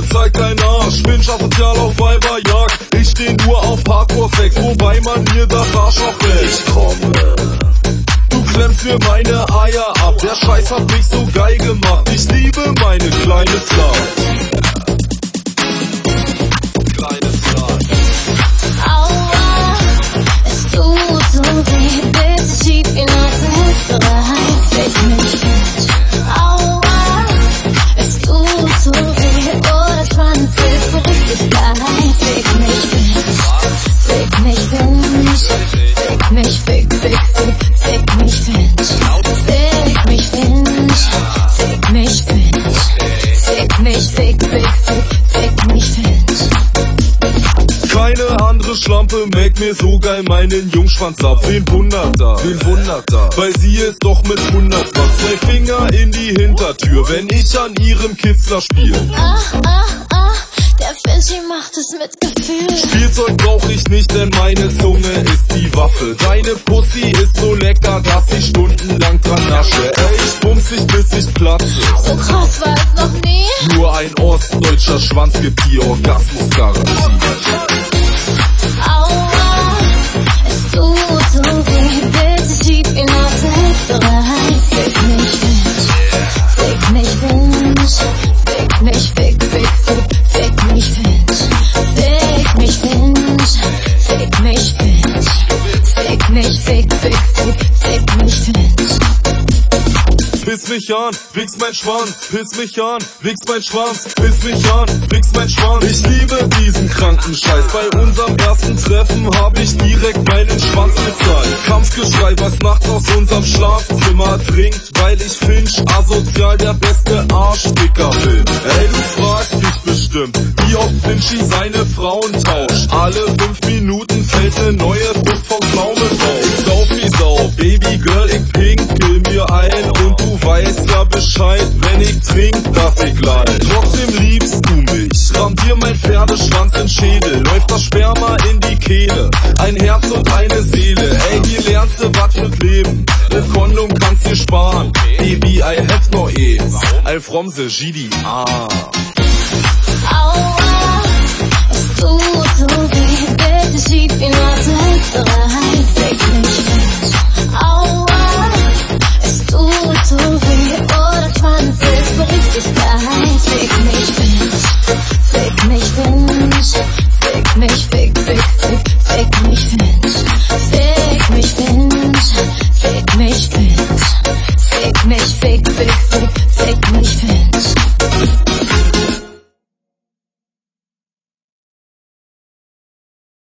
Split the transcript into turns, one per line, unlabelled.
Bitte zeig deinen Arsch, bin asozial auf Weiberjagd. Ich steh nur auf Hardcore-Sex, wobei man mir das Arschloch hält. Ich komme. Du klemmst mir meine Eier ab, der Scheiß hat mich so geil gemacht. Ich liebe meine kleine Frau. Kleine Frau.
Aua, es tut so weh, bitte schieb ihn aus der Hälfte rein, fick mich fett. Aua, es tut so weh, oh der Schwanz ist so richtig geil, fick mich fett, fick mich fett, fick mich, fick mich fett, fick mich fett, fick mich fett, fick mich fett.
Keine andere Schlampe make mir so geil meinen Jungschwanz ab. Wen wundert da? Weil sie ist doch mit 100 Watt. 2 Finger in die Hintertür, wenn ich an ihrem Kitzler spiel.
Der Fischi macht es mit Gefühl.
Spielzeug brauch ich nicht, denn meine Zunge ist die Waffe. Deine Pussy ist so lecker, dass ich stundenlang dran nasche. Ey, ich bums dich, bis ich platze.
So krass war es noch nie.
Nur ein ostdeutscher Schwanz gibt die Orgasmusgarantie.
Aua, es tut so weh, bitte schieb ihn aus der Hälfte rein. Fick mich fett, fick mich fett, fick mich, fick mich fett, fick mich fett, fick mich fett, fick mich fett.
Piss mich an, wichs mein Schwanz, piss mich an, wichs mein Schwanz, piss mich an, wichs mein Schwanz. Ich liebe diesen kranken Scheiß. Bei unserem ersten Treffen hab ich direkt meinen Schwanz gezeigt. Kampfgeschrei, was nachts aus unserem Schlafzimmer dringt, weil ich Finch asozial der beste Arschficker bin. Ey, du fragst dich bestimmt, wie oft Finchi seine Frauen tauscht. Alle 5 Minuten fällt ne neue Frucht vom Pflaume raus. Ich sauf wie Sau, Baby Girl, ich pinkel mir ein und du weißt ja Bescheid, wenn ich trink, dass ich leid. Trotzdem liebst du mich, ramm dir mein Pferdeschwanz in Schädel, läuft das Sperma in die Kehle, ein Herz und eine Seele. Ey, hier lernst du was mit Leben, ne Kondom kannst dir sparen. Baby, I have no AIDS, all from the GDA.
Aua, es tut so weh, bitte schieb ihn aus der Hälfte rein, fick mich fett. Aua, es tut so weh, oh der Schwanz ist so richtig geil, fick mich fett, fick mich fett, fick mich, fick mich fett, fick mich fett.